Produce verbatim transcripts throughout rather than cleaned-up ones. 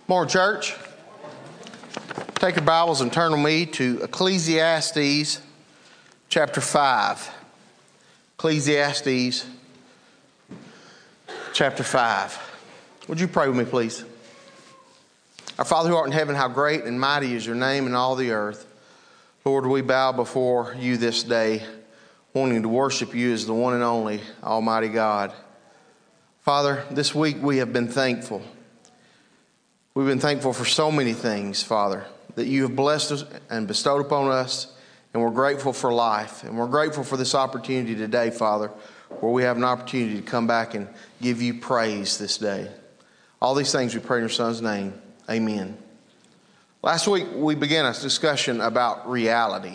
Morning, church. Take your Bibles and turn with me to Ecclesiastes chapter five. Ecclesiastes chapter five. Would you pray with me, please? Our Father who art in heaven, how great and mighty is your name in all the earth. Lord, we bow before you this day, wanting to worship you as the one and only Almighty God. Father, this week we have been thankful. We've been thankful for so many things, Father, that you have blessed us and bestowed upon us, and we're grateful for life. And we're grateful for this opportunity today, Father, where we have an opportunity to come back and give you praise this day. All these things we pray in your Son's name. Amen. Last week we began a discussion about reality.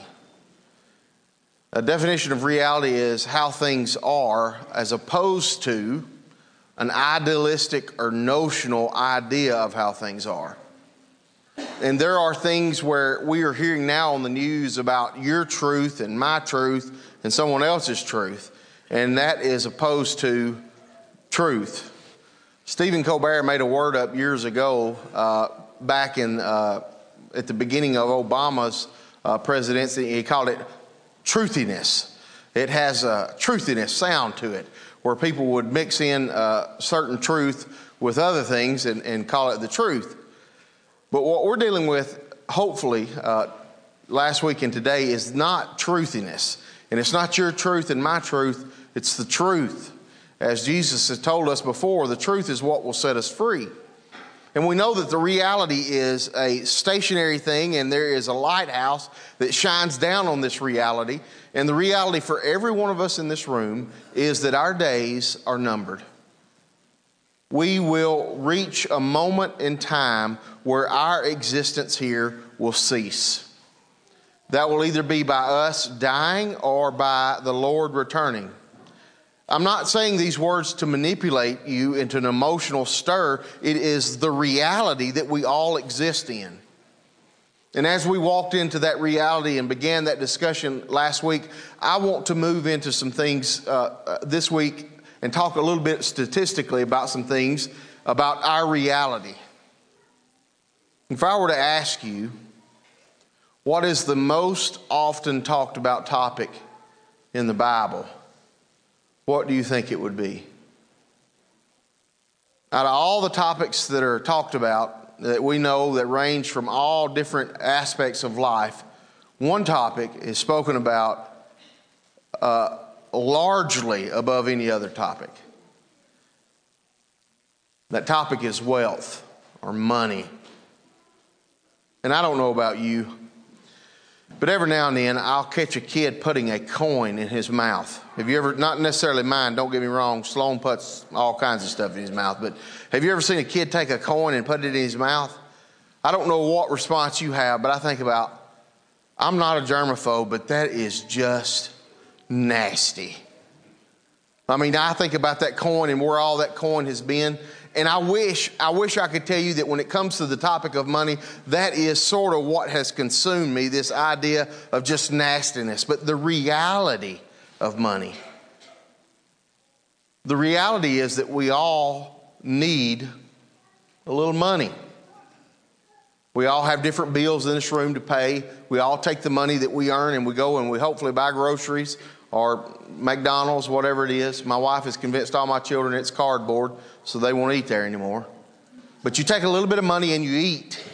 A definition of reality is how things are as opposed to an idealistic or notional idea of how things are. And there are things where we are hearing now on the news about your truth and my truth and someone else's truth, and that is opposed to truth. Stephen Colbert made a word up years ago, uh, back in uh, at the beginning of Obama's uh, presidency. He called it truthiness. It has a truthiness sound to it, where people would mix in uh, certain truth with other things and, and call it the truth. But what we're dealing with, hopefully, uh, last week and today is not truthiness. And it's not your truth and my truth, it's the truth. As Jesus has told us before, the truth is what will set us free. And we know that the reality is a stationary thing, and there is a lighthouse that shines down on this reality. And the reality for every one of us in this room is that our days are numbered. We will reach a moment in time where our existence here will cease. That will either be by us dying or by the Lord returning. I'm not saying these words to manipulate you into an emotional stir. It is the reality that we all exist in. And as we walked into that reality and began that discussion last week, I want to move into some things uh, this week and talk a little bit statistically about some things about our reality. If I were to ask you, what is the most often talked about topic in the Bible? What do you think it would be? Out of all the topics that are talked about that we know that range from all different aspects of life, one topic is spoken about uh, largely above any other topic. That topic is wealth or money. And I don't know about you, but every now and then I'll catch a kid putting a coin in his mouth. Have you ever, not necessarily mine, don't get me wrong, Sloan puts all kinds of stuff in his mouth, but have you ever seen a kid take a coin and put it in his mouth? I don't know what response you have, but I think about, I'm not a germaphobe, but that is just nasty. I mean, I think about that coin and where all that coin has been, and I wish, I wish I could tell you that when it comes to the topic of money, that is sort of what has consumed me, this idea of just nastiness. But the reality of money, the reality is that we all need a little money. We all have different bills in this room to pay. We all take the money that we earn and we go and we hopefully buy groceries or McDonald's, whatever it is. My wife has convinced all my children it's cardboard, so they won't eat there anymore. But you take a little bit of money and you eat.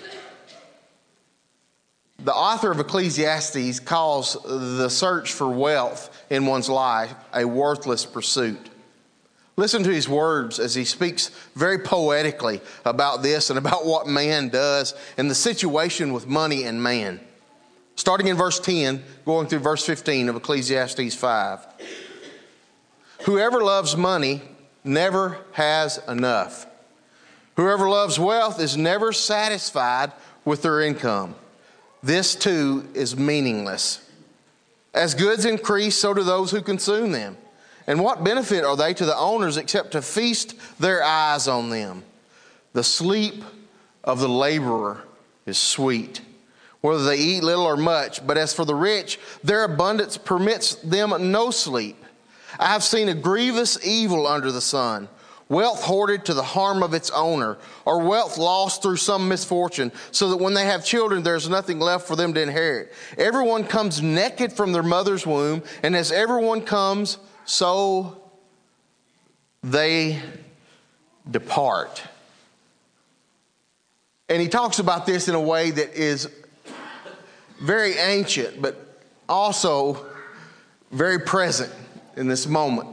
The author of Ecclesiastes calls the search for wealth in one's life a worthless pursuit. Listen to his words as he speaks very poetically about this and about what man does and the situation with money and man. Starting in verse ten, going through verse fifteen of Ecclesiastes five. Whoever loves money never has enough. Whoever loves wealth is never satisfied with their income. This too is meaningless. As goods increase, so do those who consume them. And what benefit are they to the owners except to feast their eyes on them? The sleep of the laborer is sweet, whether they eat little or much. But as for the rich, their abundance permits them no sleep. I have seen a grievous evil under the sun, wealth hoarded to the harm of its owner, or wealth lost through some misfortune, so that when they have children, there's nothing left for them to inherit. Everyone comes naked from their mother's womb, and as everyone comes, so they depart. And he talks about this in a way that is very ancient, but also very present in this moment.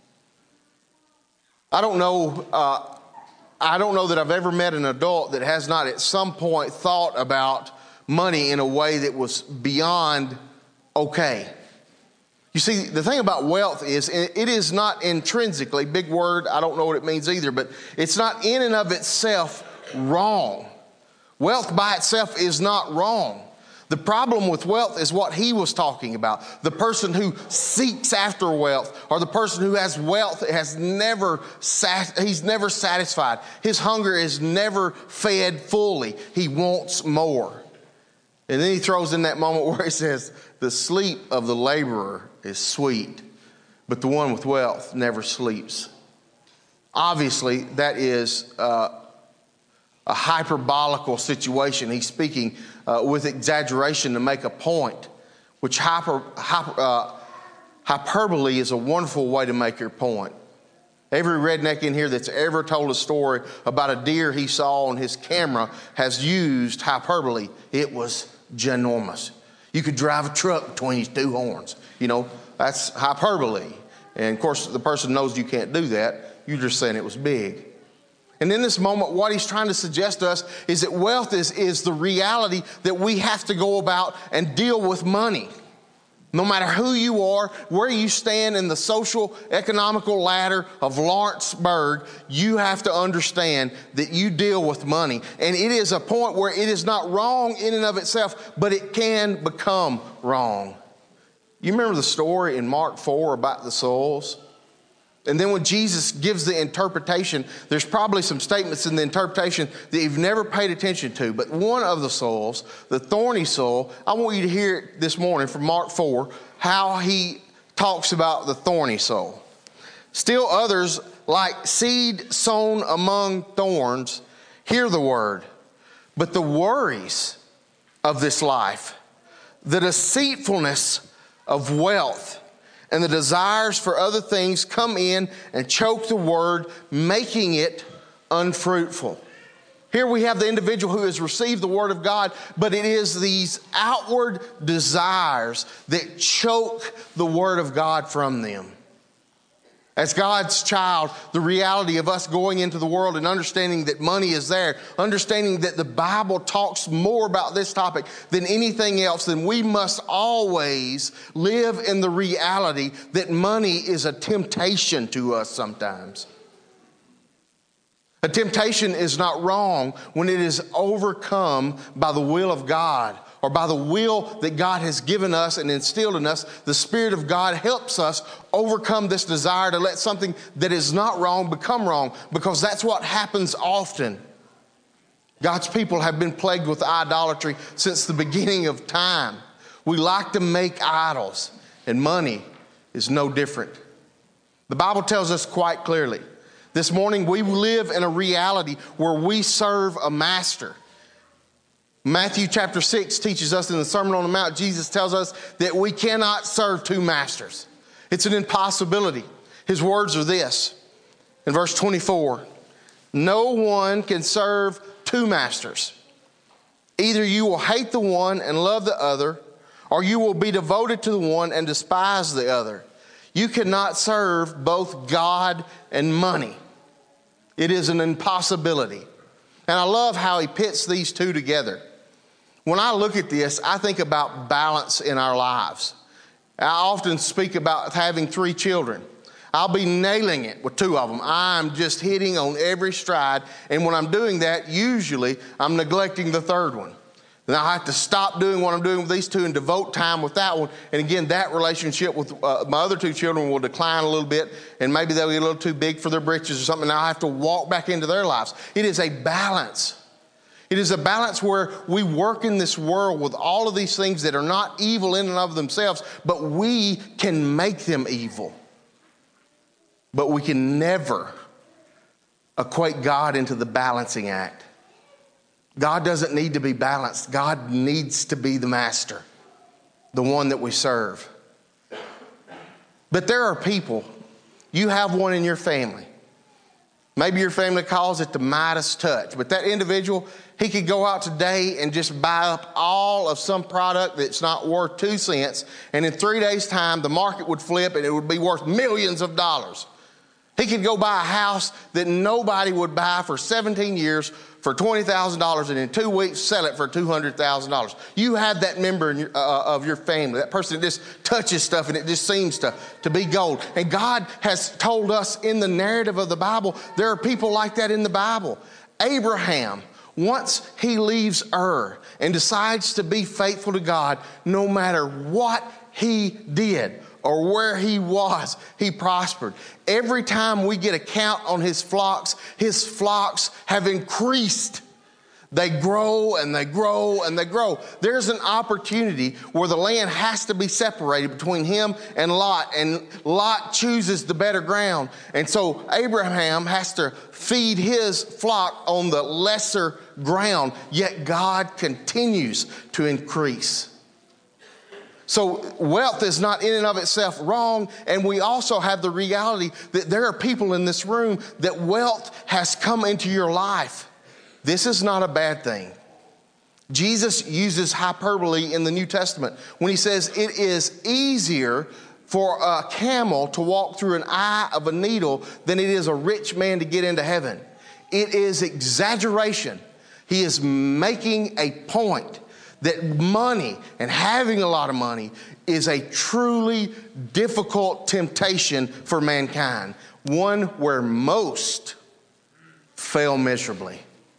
I don't know, uh, I don't know that I've ever met an adult that has not at some point thought about money in a way that was beyond okay. You see, the thing about wealth is it is not intrinsically, big word, I don't know what it means either, but it's not in and of itself wrong. Wealth by itself is not wrong. The problem with wealth is what he was talking about. The person who seeks after wealth, or the person who has wealth has never, he's never satisfied. His hunger is never fed fully. He wants more. And then he throws in that moment where he says, the sleep of the laborer is sweet, but the one with wealth never sleeps. Obviously, that is uh, a hyperbolical situation. He's speaking uh, with exaggeration to make a point, which hyper, hyper, uh, hyperbole is a wonderful way to make your point. Every redneck in here that's ever told a story about a deer he saw on his camera has used hyperbole. It was ginormous. You could drive a truck between his two horns. You know, that's hyperbole. And of course, the person knows you can't do that. You're just saying it was big. And in this moment, what he's trying to suggest to us is that wealth is, is the reality that we have to go about and deal with money. No matter who you are, where you stand in the social economical ladder of Lawrenceburg, you have to understand that you deal with money. And it is a point where it is not wrong in and of itself, but it can become wrong. You remember the story in Mark four about the souls? And then when Jesus gives the interpretation, there's probably some statements in the interpretation that you've never paid attention to. But one of the souls, the thorny soul, I want you to hear it this morning from Mark four, how he talks about the thorny soul. Still others, like seed sown among thorns, hear the word. But the worries of this life, the deceitfulness of wealth, and the desires for other things come in and choke the word, making it unfruitful. Here we have the individual who has received the word of God, but it is these outward desires that choke the word of God from them. As God's child, the reality of us going into the world and understanding that money is there, understanding that the Bible talks more about this topic than anything else, then we must always live in the reality that money is a temptation to us sometimes. A temptation is not wrong when it is overcome by the will of God, or by the will that God has given us and instilled in us. The Spirit of God helps us overcome this desire to let something that is not wrong become wrong, because that's what happens often. God's people have been plagued with idolatry since the beginning of time. We like to make idols, and money is no different. The Bible tells us quite clearly, this morning we live in a reality where we serve a master. Matthew chapter six teaches us in the Sermon on the Mount, Jesus tells us that we cannot serve two masters. It's an impossibility. His words are this, in verse twenty-four, no one can serve two masters. Either you will hate the one and love the other, or you will be devoted to the one and despise the other. You cannot serve both God and money. It is an impossibility. And I love how he pits these two together. When I look at this, I think about balance in our lives. I often speak about having three children. I'll be nailing it with two of them. I'm just hitting on every stride. And when I'm doing that, usually I'm neglecting the third one. Then I have to stop doing what I'm doing with these two and devote time with that one. And again, that relationship with uh, my other two children will decline a little bit, and maybe they'll get a little too big for their britches or something. Now I have to walk back into their lives. It is a balance. It is a balance where we work in this world with all of these things that are not evil in and of themselves, but we can make them evil. But we can never equate God into the balancing act. God doesn't need to be balanced. God needs to be the master, the one that we serve. But there are people, you have one in your family. Maybe your family calls it the Midas touch, but that individual, he could go out today and just buy up all of some product that's not worth two cents, and in three days' time, the market would flip and it would be worth millions of dollars. He could go buy a house that nobody would buy for seventeen years for twenty thousand dollars, and in two weeks sell it for two hundred thousand dollars. You have that member in your, uh, of your family, that person that just touches stuff and it just seems to, to be gold. And God has told us in the narrative of the Bible, there are people like that in the Bible. Abraham, once he leaves Ur and decides to be faithful to God, no matter what he did or where he was, he prospered. Every time we get a count on his flocks, his flocks have increased. They grow and they grow and they grow. There's an opportunity where the land has to be separated between him and Lot, and Lot chooses the better ground. And so Abraham has to feed his flock on the lesser ground, yet God continues to increase. So wealth is not in and of itself wrong, and we also have the reality that there are people in this room that wealth has come into your life. This is not a bad thing. Jesus uses hyperbole in the New Testament when he says it is easier for a camel to walk through an eye of a needle than it is a rich man to get into heaven. It is exaggeration. He is making a point that money and having a lot of money is a truly difficult temptation for mankind, one where most fail miserably.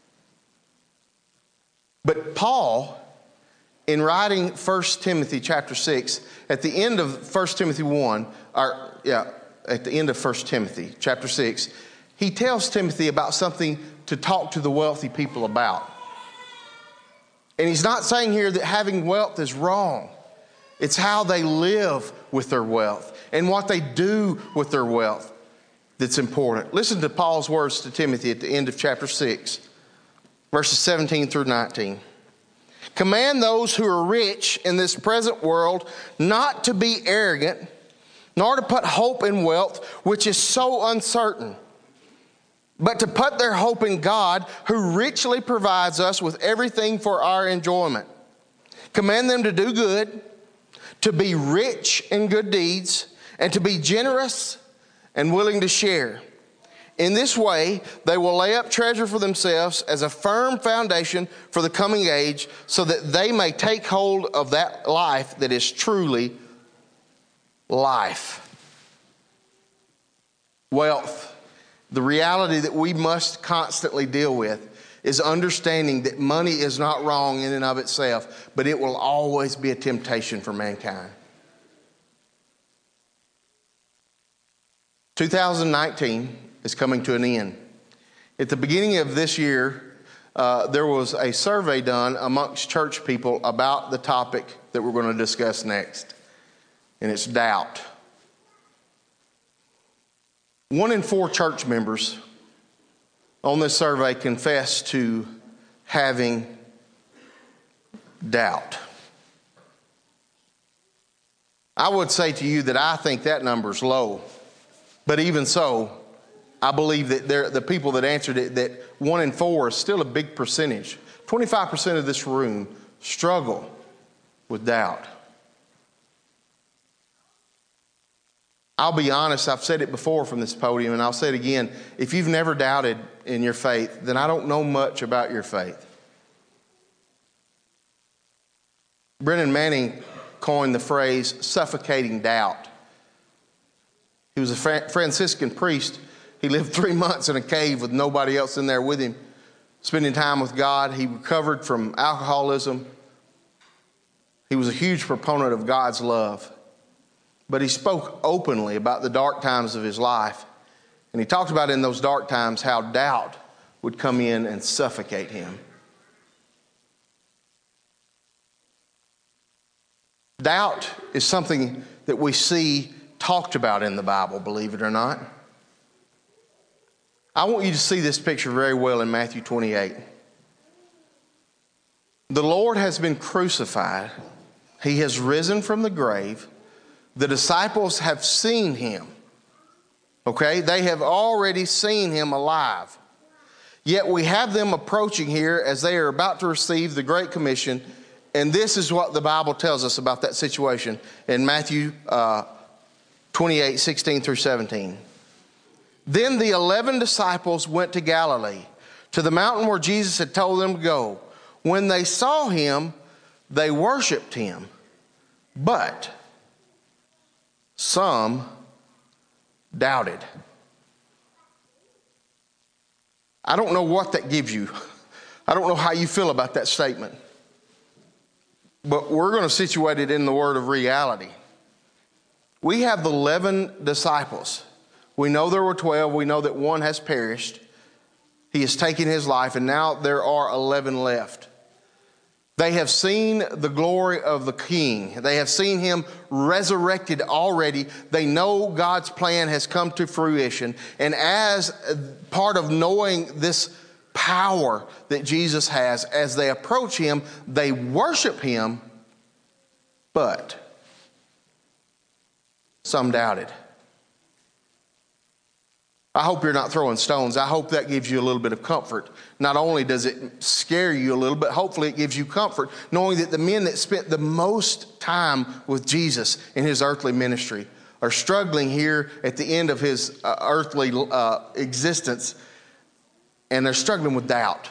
But Paul, in writing First Timothy chapter six, at the end of First Timothy one, or yeah, at the end of First Timothy chapter six, he tells Timothy about something to talk to the wealthy people about. And he's not saying here that having wealth is wrong. It's how they live with their wealth and what they do with their wealth that's important. Listen to Paul's words to Timothy at the end of chapter six, verses seventeen through nineteen. Command those who are rich in this present world not to be arrogant, nor to put hope in wealth, which is so uncertain, but to put their hope in God, who richly provides us with everything for our enjoyment. Command them to do good, to be rich in good deeds, and to be generous and willing to share. In this way, they will lay up treasure for themselves as a firm foundation for the coming age, so that they may take hold of that life that is truly life. Wealth. The reality that we must constantly deal with is understanding that money is not wrong in and of itself, but it will always be a temptation for mankind. two thousand nineteen is coming to an end. At the beginning of this year, uh, there was a survey done amongst church people about the topic that we're going to discuss next, and it's doubt. One in four church members on this survey confessed to having doubt. I would say to you that I think that number's low. But even so, I believe that there, the people that answered it, that one in four is still a big percentage. twenty-five percent of this room struggle with doubt. I'll be honest, I've said it before from this podium, and I'll say it again. If you've never doubted in your faith, then I don't know much about your faith. Brennan Manning coined the phrase suffocating doubt. He was a Franciscan priest. He lived three months in a cave with nobody else in there with him, spending time with God. He recovered from alcoholism. He was a huge proponent of God's love. But he spoke openly about the dark times of his life. And he talked about in those dark times how doubt would come in and suffocate him. Doubt is something that we see talked about in the Bible, believe it or not. I want you to see this picture very well in Matthew twenty-eight. The Lord has been crucified. He has risen from the grave. The disciples have seen him. Okay, they have already seen him alive. Yet we have them approaching here as they are about to receive the Great Commission. And this is what the Bible tells us about that situation in Matthew uh, twenty-eight, sixteen through seventeen. Then the eleven disciples went to Galilee, to the mountain where Jesus had told them to go. When they saw him, they worshiped him. But some doubted. I don't know what that gives you. I don't know how you feel about that statement. But we're going to situate it in the word of reality. We have the eleven disciples. We know there were twelve. We know that one has perished. He has taken his life, and now there are eleven left. They have seen the glory of the King. They have seen him resurrected already. They know God's plan has come to fruition. And as part of knowing this power that Jesus has, as they approach him, they worship him, but some doubted. I hope you're not throwing stones. I hope that gives you a little bit of comfort. Not only does it scare you a little, but hopefully it gives you comfort knowing that the men that spent the most time with Jesus in his earthly ministry are struggling here at the end of his uh, earthly uh, existence, and they're struggling with doubt.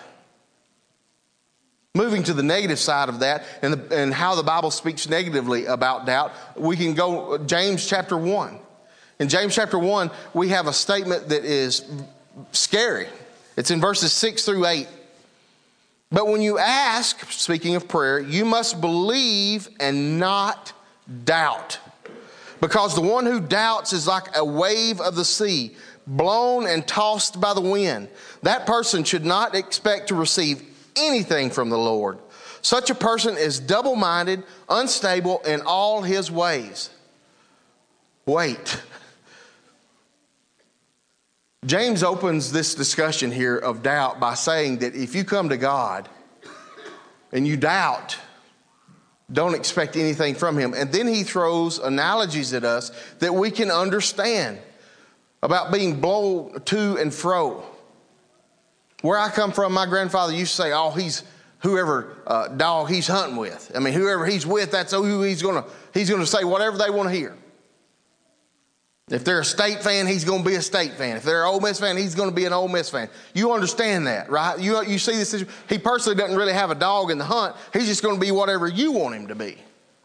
Moving to the negative side of that and, the, and how the Bible speaks negatively about doubt, we can go James chapter one. In James chapter one, we have a statement that is scary. It's in verses six through eight. But when you ask, speaking of prayer, you must believe and not doubt. Because the one who doubts is like a wave of the sea, blown and tossed by the wind. That person should not expect to receive anything from the Lord. Such a person is double-minded, unstable in all his ways. Wait. James opens this discussion here of doubt by saying that if you come to God and you doubt, don't expect anything from him. And then he throws analogies at us that we can understand about being blown to and fro. Where I come from, my grandfather used to say, oh, he's whoever uh, dog he's hunting with. I mean, whoever he's with, that's who he's going to he's going to say whatever they want to hear. If they're a State fan, he's going to be a State fan. If they're an Ole Miss fan, he's going to be an Ole Miss fan. You understand that, right? You, you see this. He personally doesn't really have a dog in the hunt. He's just going to be whatever you want him to be.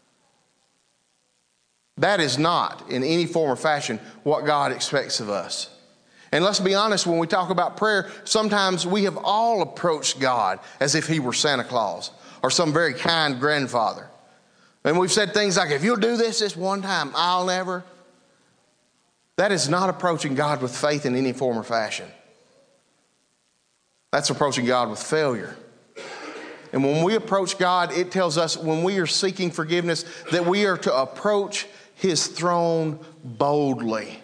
That is not, in any form or fashion, what God expects of us. And let's be honest, when we talk about prayer, sometimes we have all approached God as if he were Santa Claus or some very kind grandfather. And we've said things like, if you'll do this this one time, I'll never. That is not approaching God with faith in any form or fashion. That's approaching God with failure. And when we approach God, it tells us when we are seeking forgiveness that we are to approach his throne boldly.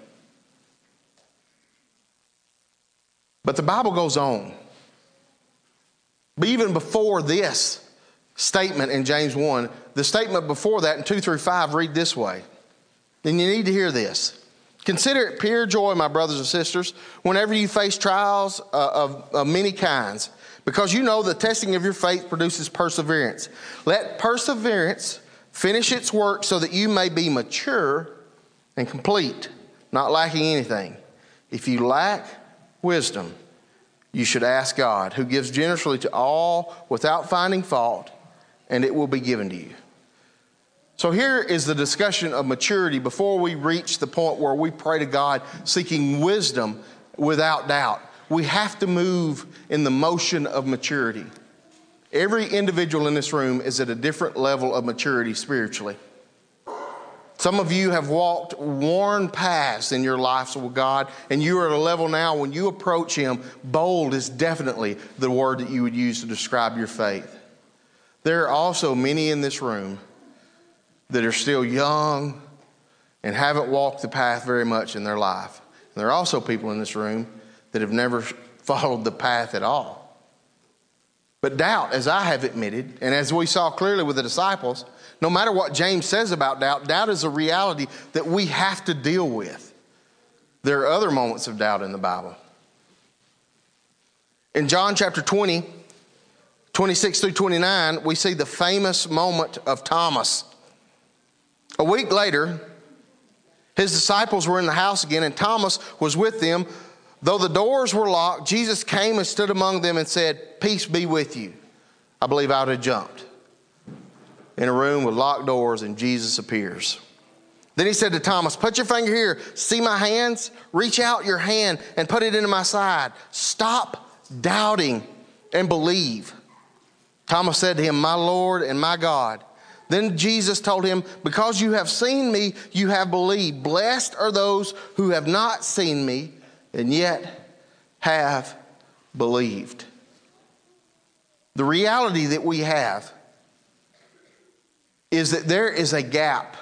But the Bible goes on. But even before this statement in James one, the statement before that in two through five read this way. And you need to hear this. Consider it pure joy, my brothers and sisters, whenever you face trials uh, of, of many kinds, because you know the testing of your faith produces perseverance. Let perseverance finish its work so that you may be mature and complete, not lacking anything. If you lack wisdom, you should ask God, who gives generously to all without finding fault, and it will be given to you. So here is the discussion of maturity before we reach the point where we pray to God seeking wisdom without doubt. We have to move in the motion of maturity. Every individual in this room is at a different level of maturity spiritually. Some of you have walked worn paths in your lives with God, and you are at a level now when you approach him, bold is definitely the word that you would use to describe your faith. There are also many in this room that are still young and haven't walked the path very much in their life. And there are also people in this room that have never followed the path at all. But doubt, as I have admitted, and as we saw clearly with the disciples, no matter what James says about doubt, doubt is a reality that we have to deal with. There are other moments of doubt in the Bible. In John chapter twenty, twenty-six through twenty-nine, we see the famous moment of Thomas. A week later, his disciples were in the house again, and Thomas was with them. Though the doors were locked, Jesus came and stood among them and said, "Peace be with you." I believe I would have jumped. In a room with locked doors, and Jesus appears. Then he said to Thomas, "Put your finger here. See my hands? Reach out your hand and put it into my side. Stop doubting and believe." Thomas said to him, "My Lord and my God." Then Jesus told him, "Because you have seen me, you have believed. Blessed are those who have not seen me and yet have believed." The reality that we have is that there is a gap.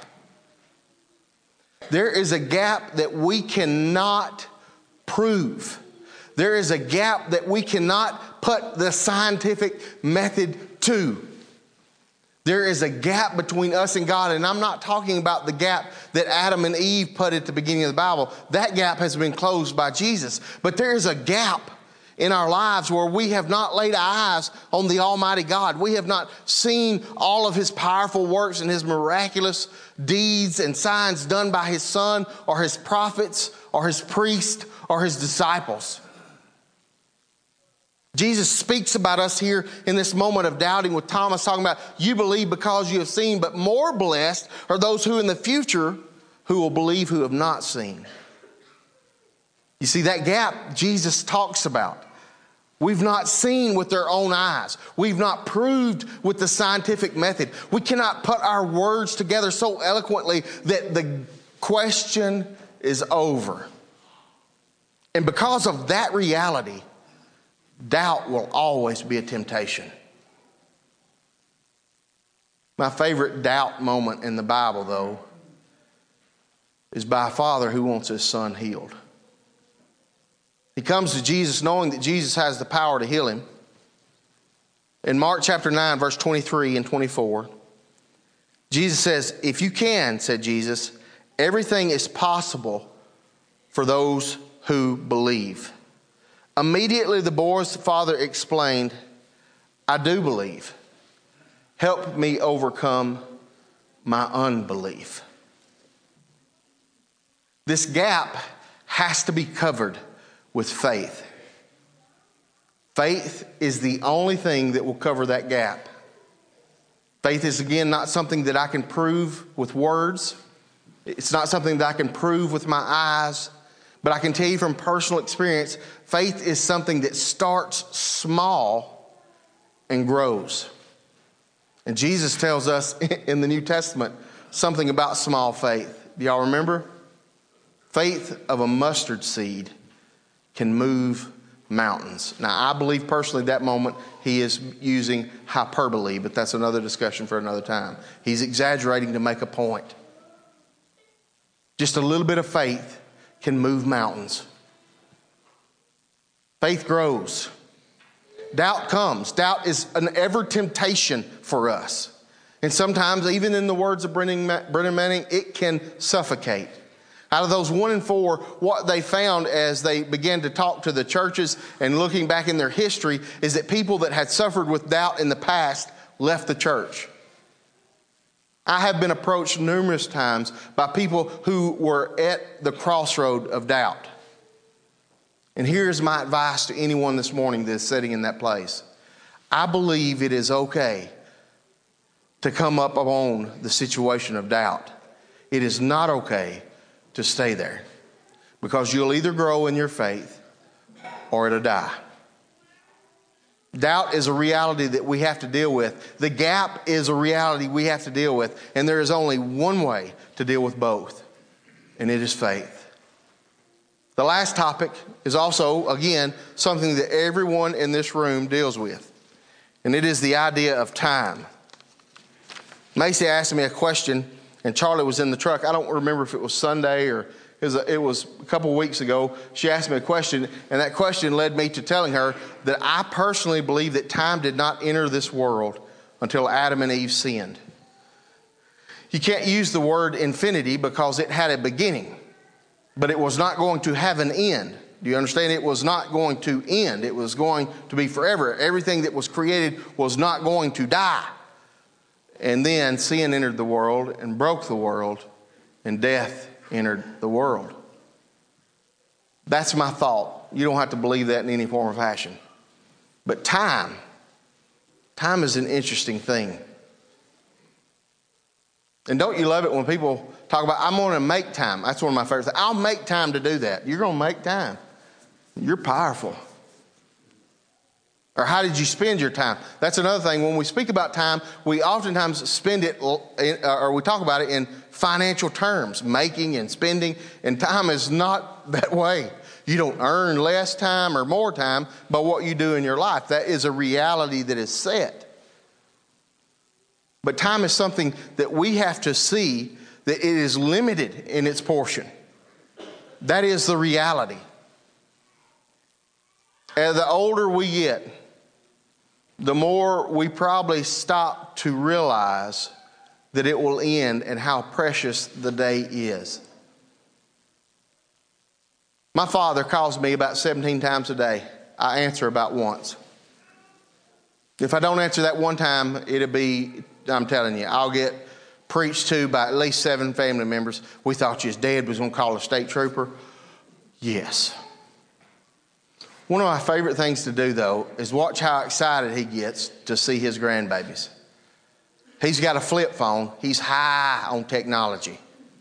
There is a gap that we cannot prove. There is a gap that we cannot put the scientific method to. There is a gap between us and God, and I'm not talking about the gap that Adam and Eve put at the beginning of the Bible. That gap has been closed by Jesus. But there is a gap in our lives where we have not laid eyes on the Almighty God. We have not seen all of His powerful works and His miraculous deeds and signs done by His Son or His prophets or His priests or His disciples. Jesus speaks about us here in this moment of doubting with Thomas, talking about you believe because you have seen, but more blessed are those who in the future who will believe who have not seen. You see, that gap Jesus talks about. We've not seen with their own eyes. We've not proved with the scientific method. We cannot put our words together so eloquently that the question is over. And because of that reality, doubt will always be a temptation. My favorite doubt moment in the Bible, though, is by a father who wants his son healed. He comes to Jesus knowing that Jesus has the power to heal him. In Mark chapter nine, verse twenty-three and twenty-four, Jesus says, "If you can," said Jesus, "everything is possible for those who believe." Immediately the boy's father explained, "I do believe. Help me overcome my unbelief." This gap has to be covered with faith. Faith is the only thing that will cover that gap. Faith is, again, not something that I can prove with words. It's not something that I can prove with my eyes. But I can tell you from personal experience, faith is something that starts small and grows. And Jesus tells us in the New Testament something about small faith. Do y'all remember? Faith of a mustard seed can move mountains. Now, I believe personally that moment he is using hyperbole, but that's another discussion for another time. He's exaggerating to make a point. Just a little bit of faith can move mountains. Faith grows. Doubt comes. Doubt is an ever temptation for us. And sometimes, even in the words of Brennan Manning, it can suffocate. Out of those one in four, what they found as they began to talk to the churches and looking back in their history is that people that had suffered with doubt in the past left the church. I have been approached numerous times by people who were at the crossroad of doubt. And here's my advice to anyone this morning that's sitting in that place. I believe it is okay to come up on the situation of doubt. It is not okay to stay there, because you'll either grow in your faith or it'll die. Doubt is a reality that we have to deal with. The gap is a reality we have to deal with. And there is only one way to deal with both, and it is faith. The last topic is also, again, something that everyone in this room deals with, and it is the idea of time. Macy asked me a question, and Charlie was in the truck. I don't remember if it was Sunday or It was, a, it was a couple of weeks ago. She asked me a question, and that question led me to telling her that I personally believe that time did not enter this world until Adam and Eve sinned. You can't use the word infinity because it had a beginning, but it was not going to have an end. Do you understand? It was not going to end. It was going to be forever. Everything that was created was not going to die. And then sin entered the world and broke the world, and death entered the world. That's my thought. You don't have to believe that in any form or fashion. But time, time is an interesting thing. And don't you love it when people talk about, I'm going to make time. That's one of my favorite things. I'll make time to do that. You're going to make time. You're powerful. Or how did you spend your time? That's another thing. When we speak about time, we oftentimes spend it, or we talk about it in financial terms, making and spending, and time is not that way. You don't earn less time or more time by what you do in your life. That is a reality that is set. But time is something that we have to see that it is limited in its portion. That is the reality. As the older we get, the more we probably stop to realize that it will end and how precious the day is. My father calls me about seventeen times a day. I answer about once. If I don't answer that one time, it'll be, I'm telling you, I'll get preached to by at least seven family members. We thought your dad was going to call a state trooper. Yes. One of my favorite things to do, though, is watch how excited he gets to see his grandbabies. He's got a flip phone. He's high on technology.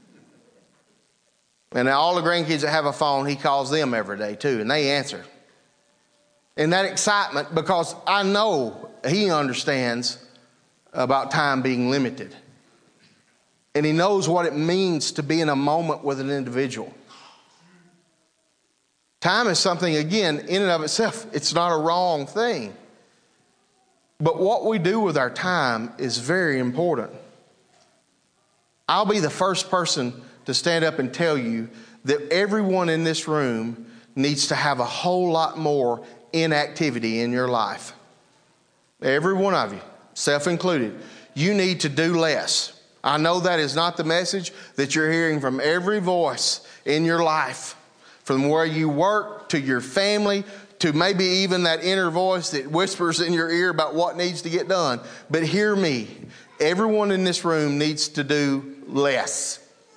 And all the grandkids that have a phone, he calls them every day, too, and they answer. And that excitement, because I know he understands about time being limited. And he knows what it means to be in a moment with an individual. Time is something, again, in and of itself, it's not a wrong thing. But what we do with our time is very important. I'll be the first person to stand up and tell you that everyone in this room needs to have a whole lot more inactivity in your life. Every one of you, self included, you need to do less. I know that is not the message that you're hearing from every voice in your life. From where you work to your family to maybe even that inner voice that whispers in your ear about what needs to get done. But hear me, everyone in this room needs to do less.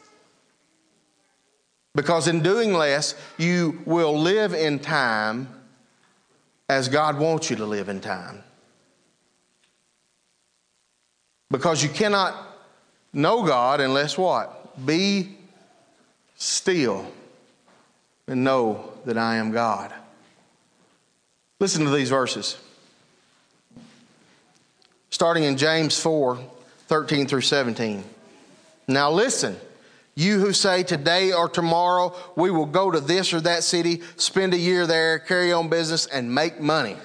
Because in doing less, you will live in time as God wants you to live in time. Because you cannot know God unless what? Be still and know that I am God. Listen to these verses. Starting in James four, thirteen through seventeen. Now listen, you who say today or tomorrow we will go to this or that city, spend a year there, carry on business, and make money.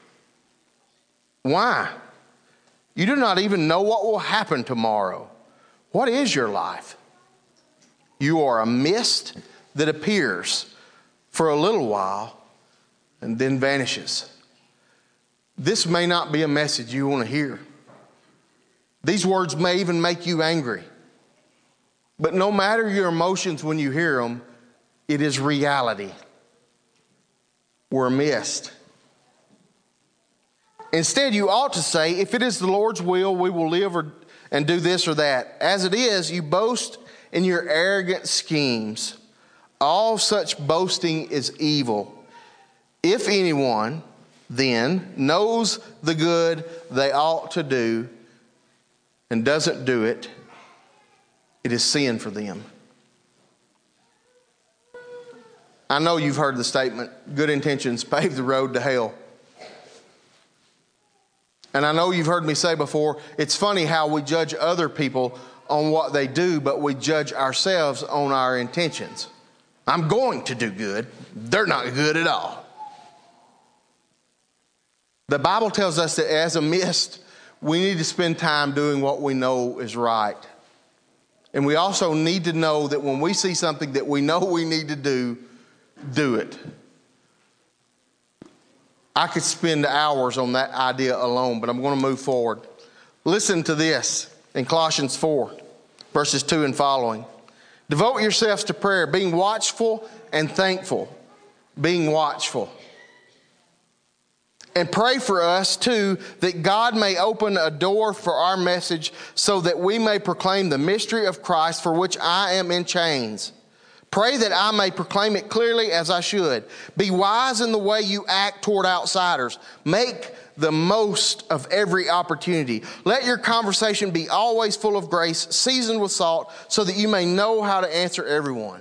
Why? You do not even know what will happen tomorrow. What is your life? You are a mist that appears for a little while and then vanishes. This may not be a message you want to hear. These words may even make you angry. But no matter your emotions when you hear them, it is reality. We're a mist. Instead, you ought to say, if it is the Lord's will, we will live or, and do this or that. As it is, you boast in your arrogant schemes. All such boasting is evil. If anyone, then, knows the good they ought to do and doesn't do it, it is sin for them. I know you've heard the statement, good intentions pave the road to hell. And I know you've heard me say before, it's funny how we judge other people on what they do, but we judge ourselves on our intentions. I'm going to do good. They're not good at all. The Bible tells us that as a mist, we need to spend time doing what we know is right. And we also need to know that when we see something that we know we need to do, do it. I could spend hours on that idea alone, but I'm going to move forward. Listen to this in Colossians four, verses two and following. Devote yourselves to prayer, being watchful and thankful. Being watchful. And pray for us, too, that God may open a door for our message so that we may proclaim the mystery of Christ for which I am in chains. Pray that I may proclaim it clearly as I should. Be wise in the way you act toward outsiders. Make the most of every opportunity. Let your conversation be always full of grace, seasoned with salt, so that you may know how to answer everyone.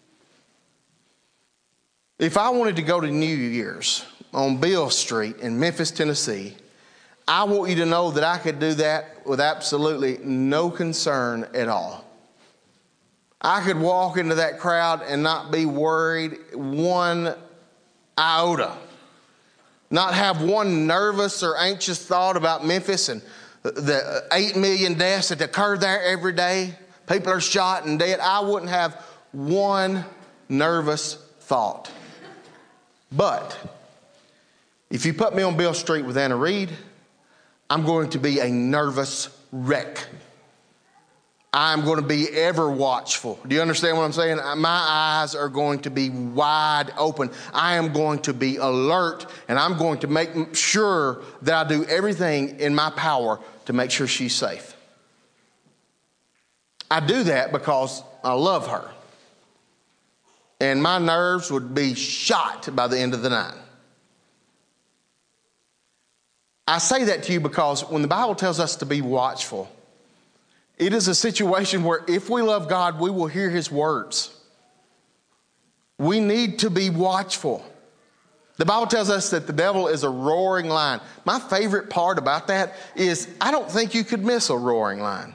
If I wanted to go to New Year's on Beale Street in Memphis, Tennessee, I want you to know that I could do that with absolutely no concern at all. I could walk into that crowd and not be worried one iota. Not have one nervous or anxious thought about Memphis and the eight million deaths that occur there every day. People are shot and dead. I wouldn't have one nervous thought. But if you put me on Beale Street with Anna Reed, I'm going to be a nervous wreck. I'm going to be ever watchful. Do you understand what I'm saying? My eyes are going to be wide open. I am going to be alert, and I'm going to make sure that I do everything in my power to make sure she's safe. I do that because I love her. And my nerves would be shot by the end of the night. I say that to you because when the Bible tells us to be watchful, it is a situation where if we love God, we will hear His words. We need to be watchful. The Bible tells us that the devil is a roaring lion. My favorite part about that is I don't think you could miss a roaring lion.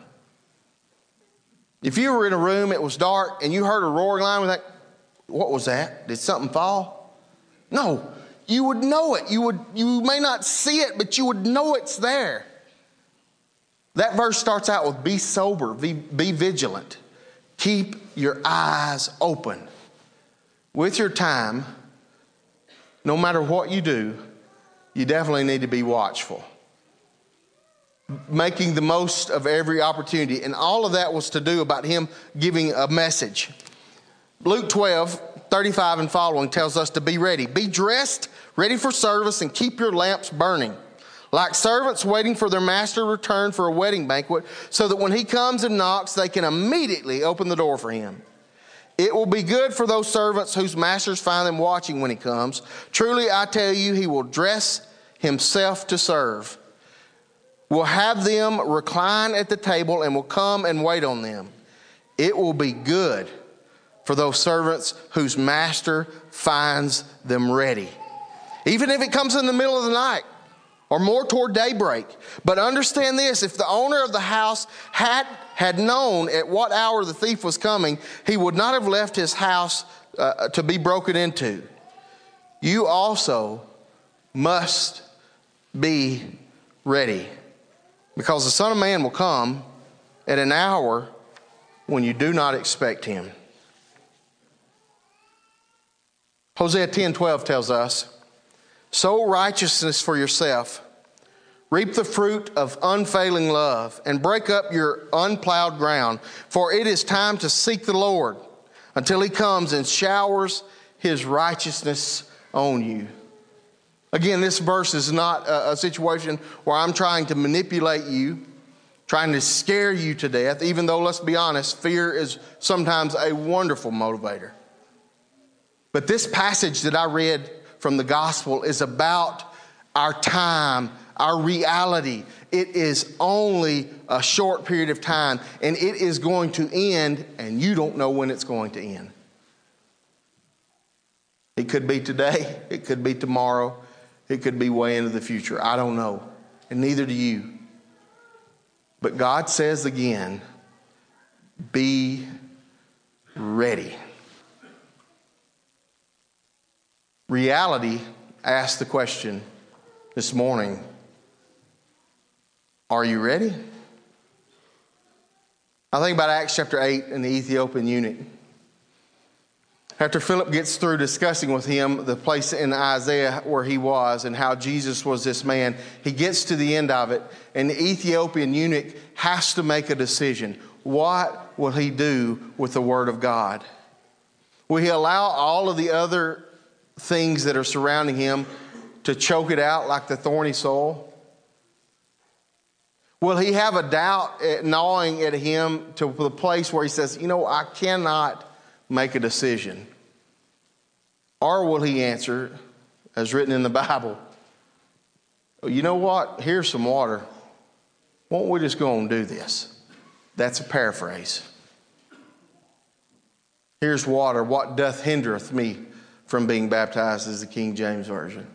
If you were in a room, it was dark, and you heard a roaring lion with that, what was that? Did something fall? No, you would know it. You would. You may not see it, but you would know it's there. That verse starts out with be sober, be, be vigilant. Keep your eyes open. With your time, no matter what you do, you definitely need to be watchful. Making the most of every opportunity. And all of that was to do about Him giving a message. Luke twelve, thirty-five and following tells us to be ready. Be dressed, ready for service, and keep your lamps burning. Like servants waiting for their master to return for a wedding banquet, so that when he comes and knocks, they can immediately open the door for him. It will be good for those servants whose masters find them watching when he comes. Truly, I tell you, he will dress himself to serve. Will have them recline at the table and will come and wait on them. It will be good for those servants whose master finds them ready. Even if it comes in the middle of the night, or more toward daybreak. But understand this, if the owner of the house had, had known at what hour the thief was coming, he would not have left his house uh, to be broken into. You also must be ready, because the Son of Man will come at an hour when you do not expect him. Hosea ten twelve tells us, sow righteousness for yourself, reap the fruit of unfailing love, and break up your unplowed ground, for it is time to seek the Lord until he comes and showers his righteousness on you. Again, this verse is not a, a situation where I'm trying to manipulate you, trying to scare you to death, even though, let's be honest, fear is sometimes a wonderful motivator. But this passage that I read from the gospel is about our time, our reality. It is only a short period of time, and it is going to end, and you don't know when it's going to end. It could be today, it could be tomorrow, it could be way into the future. I don't know, and neither do you. But God says again, be ready. Reality asked the question this morning, are you ready? I think about Acts chapter eight and the Ethiopian eunuch. After Philip gets through discussing with him the place in Isaiah where he was and how Jesus was this man, he gets to the end of it, and the Ethiopian eunuch has to make a decision. What will he do with the Word of God? Will he allow all of the other things that are surrounding him to choke it out like the thorny soil? Will he have a doubt gnawing at him to the place where he says, you know, I cannot make a decision? Or will he answer, as written in the Bible, you know what? Here's some water. Won't we just go and do this? That's a paraphrase. Here's water. What doth hindereth me from being baptized, is the King James Version.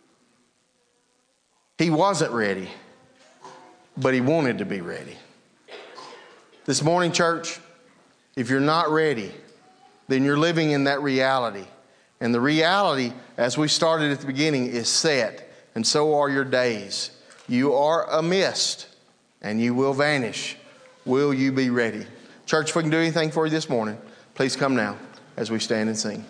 He wasn't ready, but he wanted to be ready. This morning, church, if you're not ready, then you're living in that reality. And the reality, as we started at the beginning, is set, and so are your days. You are a mist, and you will vanish. Will you be ready? Church, if we can do anything for you this morning, please come now as we stand and sing.